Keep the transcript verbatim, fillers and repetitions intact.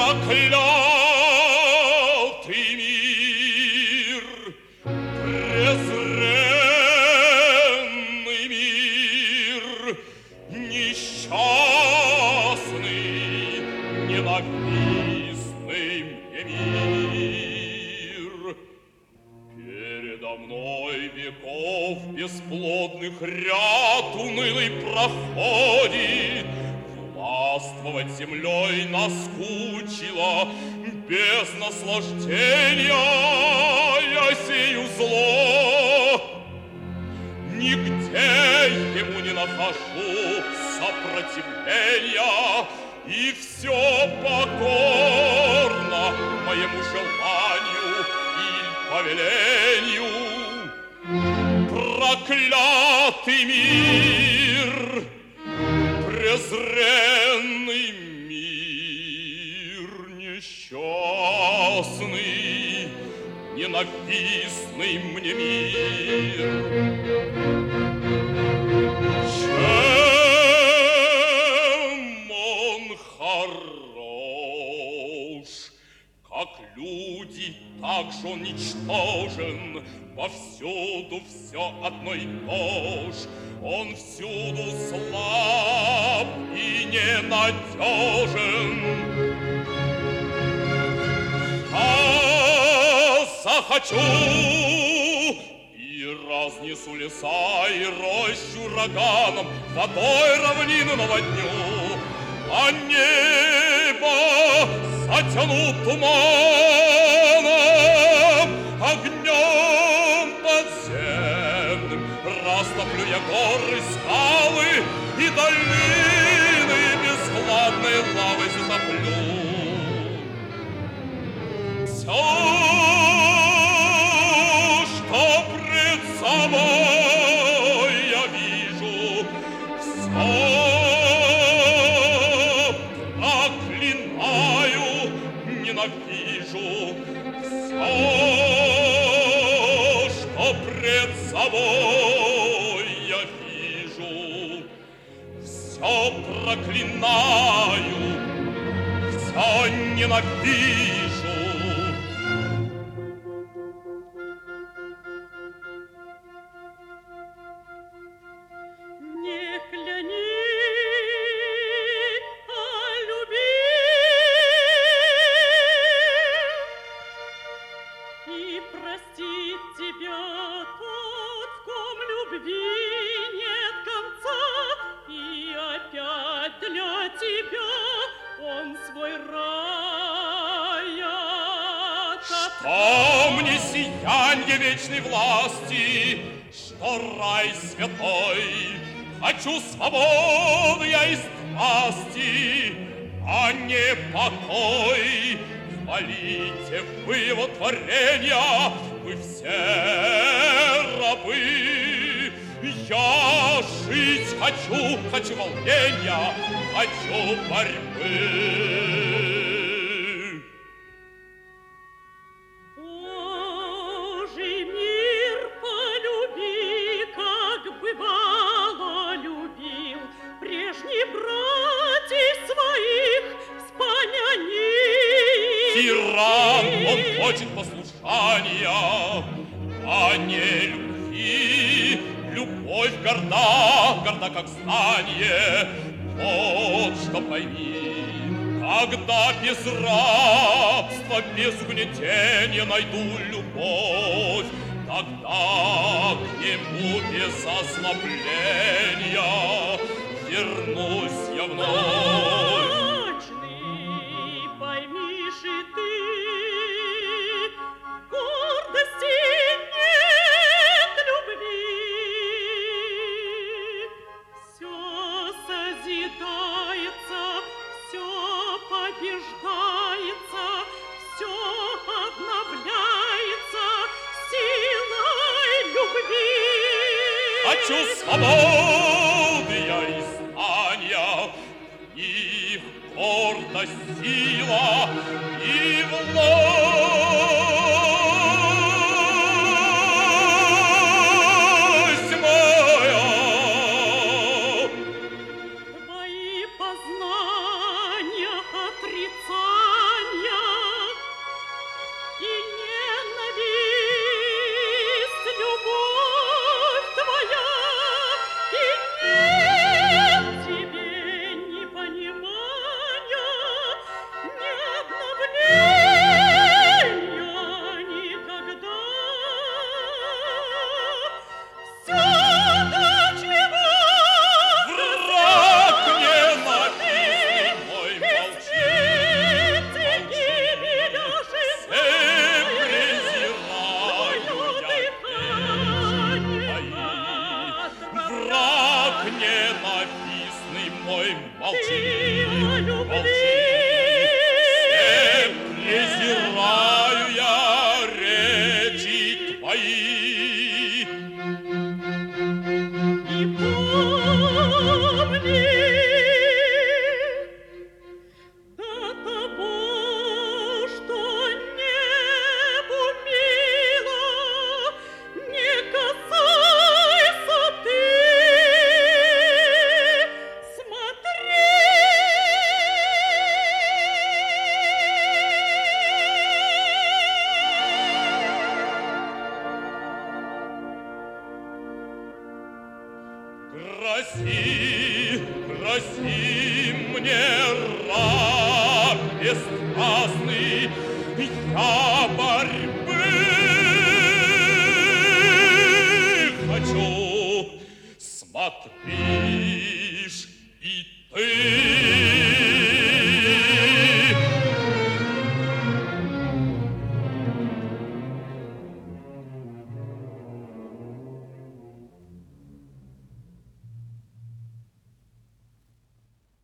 проклятый мир, презренный мир, несчастный, ненавистный мне мир. Передо мной веков бесплодных ряд унылый проходит, властвовать землей наскучило, без наслаждения я сею зло. Нигде ему не нахожу сопротивления, и все покорно моему желанию или повелению. Проклятый мир, презренный мир, несчастный, ненавистный мне мир. Чем он хорош, как люди, так же он ничтожен, повсюду все одно и то ж. Он всюду слаб и ненадежен. Я захочу и разнесу леса и рощу ураганом, водой равнину наводню, а небо затяну туманом, огнем подземным растоплю я горы, скалы и долины бесхладной лавой затоплю. Все, что пред собой я вижу, все проклинаю, ненавижу. Все, что пред собой я вижу, все проклинаю, все ненавижу. Не кляни, а люби, и простит тебя тот, в ком любви нет конца, и опять для тебя он свой рай ототкрыл. Что мне сиянье вечной власти, что рай святой? Хочу свободы я и страсти, а не покой. Хвалите вы его творения, вы все рабы. Я жить хочу, хочу волнения, хочу борьбы. Божий мир полюби, как бывало любил, прежних братьев своих вспомяни. Тиран, он хочет послушания, а не любви. Любовь горда, горда как знание. Вот что пойми, когда без рабства, без угнетения найду любовь, тогда к нему без ослабления вернусь я вновь. Мрачный, поймишь и ты, гордости нет любви. Все созидается, все побеждается, все обновляется силой любви. Хочу свободы я и знания, и гордость, сила и власть моя. Твои познания отрицания проси, проси мне, раб бесстрастный, я